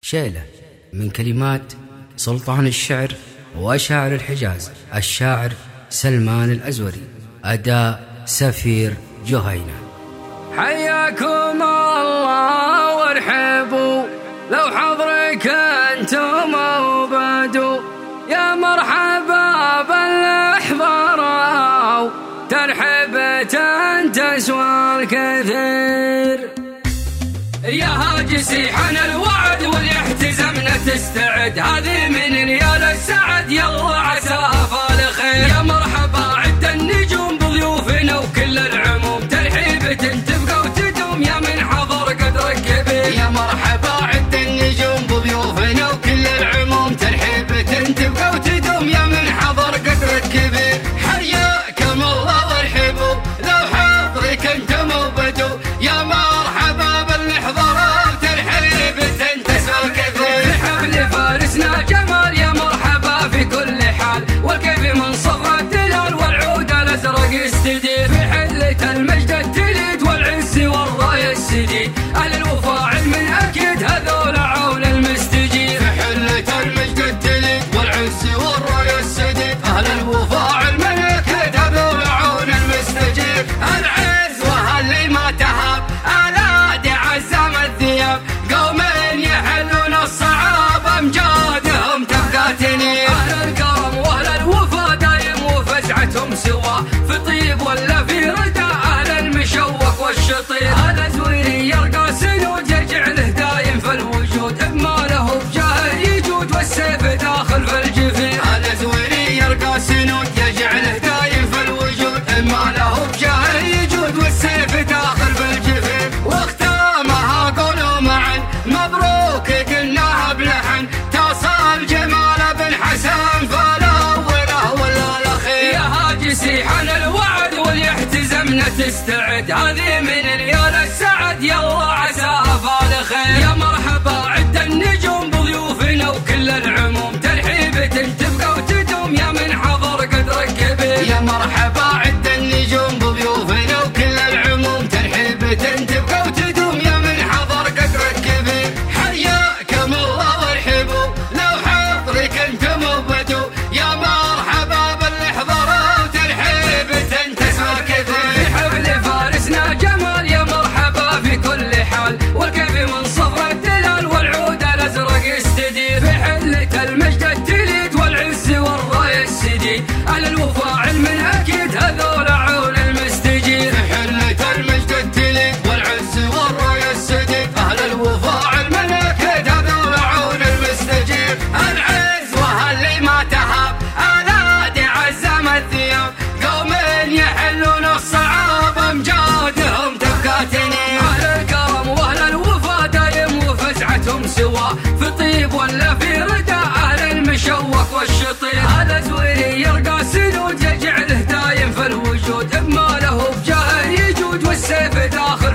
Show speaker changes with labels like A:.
A: شيلة من كلمات سلطان الشعر وشاعر الحجاز الشاعر سلمان الأزوري، أداء سفير جهينة.
B: حياكم الله وارحبوا لو حضرك انتم وبدو، يا مرحبا بالاحضار ترحبة تسوى الكثير. يا هاجسي حن الوعد والاحتزامنا تستعد، هذه من ريال السعد يلا عسى افال خير. يا مرحبا عد النجوم بضيوفنا وكل العموم ترحيبة تبقى وتدوم، يا من حضر قدرك كبير.
C: يا مرحبا عد النجوم بضيوفنا وكل العموم ترحيبة تبقى وتدوم، يا من حضر قدرك كبير. حياكم الله وارحبوا لو حضرك انتم وبدو، يا مرحبا بالاحضار ترحيبة تسوى الكثير.
B: في حفل فارسنا جمال يا مرحبا في كل حال، والكيف من صغر الدلال والعود الازرق يستدير. في حلة المجد التليد والعز والراية السديد، اهل الوفاء علم اكيد هذول عون المستجير.
C: في حلة المجد التليد والعز والراية السديد، اهل الوفاء علم اكيد هذول عون المستجير.
B: العز وهاللي ما تهاب الادي عزام الثياب، قوم يحلون الصعاب امجادهم تبقى تنير. اهل الكرم واهل الوفا دايم وفزعتهم سوا، في طيب ولا في ردى اهل المشوق والشطير. هذا زويري يرقى سنود يجعله دايم في الوجود، بما له بجاه يجود والسيف داخل في الجفير.
C: هذا زويري يرقى سنود يجعله دايم في الوجود،
B: بما له بجاه يجود والسيف داخل في الجفير.
C: واختامها قولوا معا مبروك قلناها بلحن، تصل جمال بن حسن فالاوله ولا الاخير.
B: يا هاجسي حن الوعد والاحتزامنا تستعد، هذه من ريال السعد يلا عسى افال خير. يا مرحبا عد النجوم بضيوفنا وكل العموم ترحيبة تبقى وتدوم، يا من حضر قدرك كبير.
C: يا مرحبا عد النجوم بضيوفنا وكل العموم ترحيبة تبقى وتدوم، يا من حضر قدرك كبير. حياكم الله وارحبوا لو حضرك انتم وبدو، يا مرحبا بالاحضار ترحيبة تسوى الكثير.
B: في حفل فارسنا جمال يا مرحبا في كل حال، والكيف من صفر الدلال والعود الازرق يستدير. في حلة المجد التليد والعز والراية السديد، اهل الوفاء علم اكيد هذول عون المستجير.
C: في حلة المجد التليد والعز والراية السديد، اهل الوفاء علم اكيد هذول عون المستجير.
B: العز وهاللي ما تهاب الادي عزام الثياب، قوم يحلون الصعاب امجادهم تبقى تنير. اهل الكرم واهل الوفا دايم وفزعتهم سوا، في طيب ولا في ردى اهل المشوق والشطير. هذا زويري يرقى سنود يجعله دايم في الوجود، بما له بجاه يجود والسيف داخل